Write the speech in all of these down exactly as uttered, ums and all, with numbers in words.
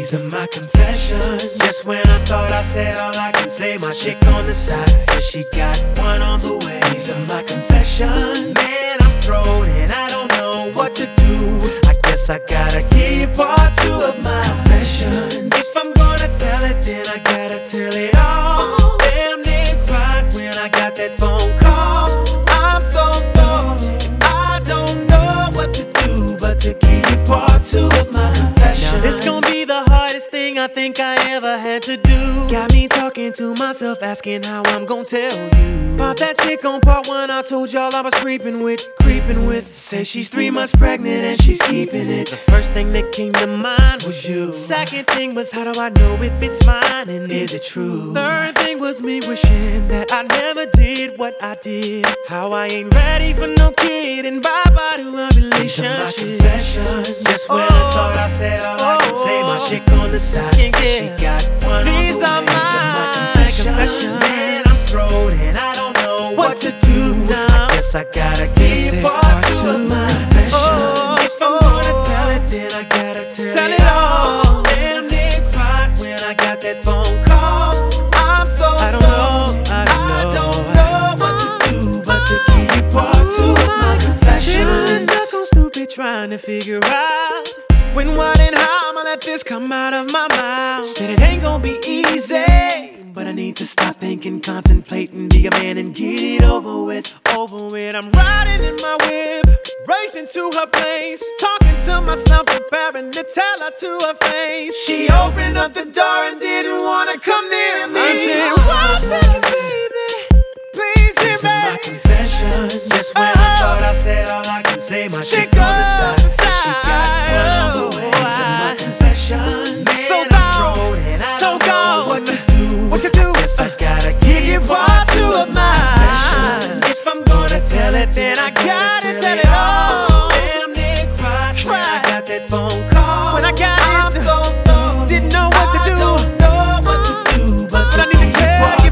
These are my confessions. Just when I thought I said all I can say, my chick on the side says she got one on the way. These are my confessions. Man, I'm thrown and I don't know what to do. I guess I gotta give part two of my confessions. If I'm gonna tell it, then I gotta tell it all. Damn near cried when I got that phone call. I'm so thrown, I don't know what to do but to give you part two of my confessions. Now this gon' be the hardest thing I think I ever had to do. Got me talking to myself, asking how I'm gon' tell you about that chick on part one I told y'all I was creeping with, creeping with. Say she's three months pregnant and she's keeping it. The first thing that came to mind was you. Second thing was, how do I know if it's mine and is it true? Third thing was me wishing that I never did what I did. How I ain't ready for no kid and bye-bye to a relationship. These are my confessions. Just when oh, I thought I said all I can say, my chick on the side yeah, said she got one These on the way. These are my confessions. Man, I'm thrown and I don't know what, what to do now. I guess I gotta give you part two of my confessions. Oh, if I'm gonna tell it, then I gotta tell, tell it all. Damn near cried when I got that phone call. I'm so I don't know, I don't, I don't know, know what to do but to give you part two of my confessions. Sitting stuck on stupid trying to figure out when, what, and how I'ma let this come out of my mouth. Said it ain't gonna be easy, but I need to stop thinking, contemplating, be a man and get it over with, over with. I'm riding in my whip, racing to her place, talking to myself, preparing to tell her to her face. She opened up the door and didn't wanna come near me. I said, one second, baby, please hear me. These are my confessions. Just when oh, I thought I said all I can say, my chick on the side said she got one on the way. These are my confessions. Man, so gone, and I so don't gone. Know what to do. What to do? Guess I gotta give you part two of my confessions. If I'm gonna tell it, then I gotta tell it all. Damn near cried when I got that phone call. When I got I'm it, so thrown, didn't know what to do. I don't know what to do, but, but I need to tell you,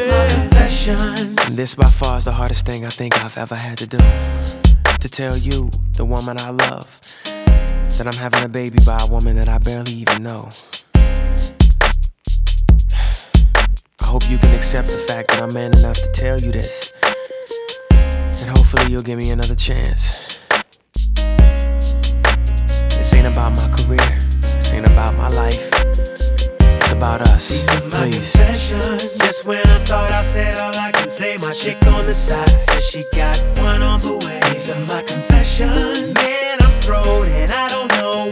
baby. And this by far is the hardest thing I think I've ever had to do. To tell you, the woman I love, that I'm having a baby by a woman that I barely even know. I hope you can accept the fact that I'm man enough to tell you this, and hopefully you'll give me another chance. This ain't about my career, this ain't about my life, it's about us. These are my please. Confessions. Just when I thought I said all I can say, my chick on the side says she got one on the way. These are my confessions. Man, I'm thrown and I don't know